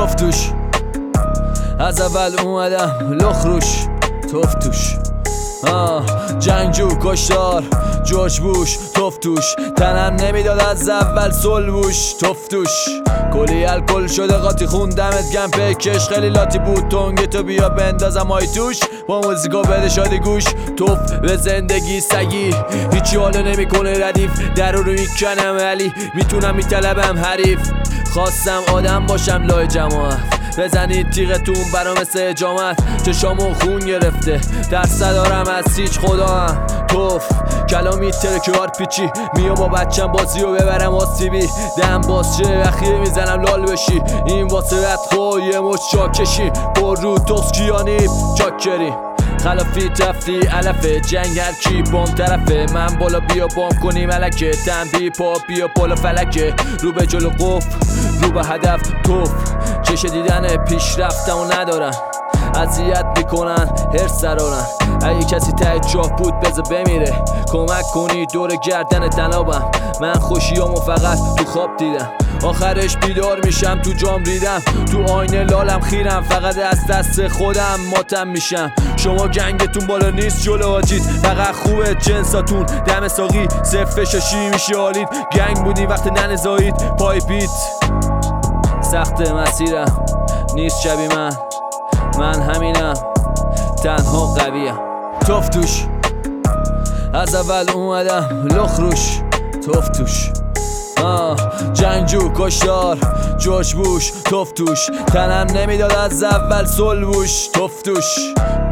توف توش، از اول اومدم لخ روش، توف توش. جنگجو کشتار جورج بوش، توف توش. تنم نمیداد از اول سلبوش، توف توش. کلی الکل شده قاطی خوندمت گم پیکش، خیلی لاتی بود تنگ تو بیا بندازم آی توش. با موزیکا بده شادی گوش، توف به زندگی سگی هیچی حالا نمیکنه ردیف، در رو میکنم ولی میتونم میطلبم حریف. خواستم آدم باشم لای جماعت، بزنید تیغتون برا مثل اجامت. چشامو خون گرفته درصد دارم از سیچ خدا هم توف. کلامی ترکیار پیچی میام با بچم بازی رو ببرم آسیبی، دم باز شه اخیه میزنم لال بشی. این واسه بدخواه یه مش چاکشی پر رو توسکیانی چاکری. خلافی تفتی علفه جنگ هر کی بام طرفه، من بالا بیا بام کنی ملکه. تنبی پا بیا بالا فلکه، رو به جلو قف رو به هدف توف. چشه دیدن پیشرفتمو ندارن، اذیت میکنن هرس سرارن. اگه کسی ته چاه بود بذار بمیره، کمک کنی دور گردن تنابم. من خوشیامو فقط تو خواب دیدم، آخرش بیدار میشم تو جام ریدم. تو آینه لالم خیرم، فقط از دست خودم ماتم میشم. شما گنگتون بالا نیست جلو آجید، فقط خوبه جنساتون دم ساقی صفر شاشی میشه حالید. گنگ بودی وقت ننزایید پای پیت، سخت مسیرم نیست شبی من همینم تنها قویم. توف توش، از اول اومدم لخ روش، توف توش. جنگجو کشتار جورج بوش، توف توش. تنم نمیداد از اول سلبوش، توف توش.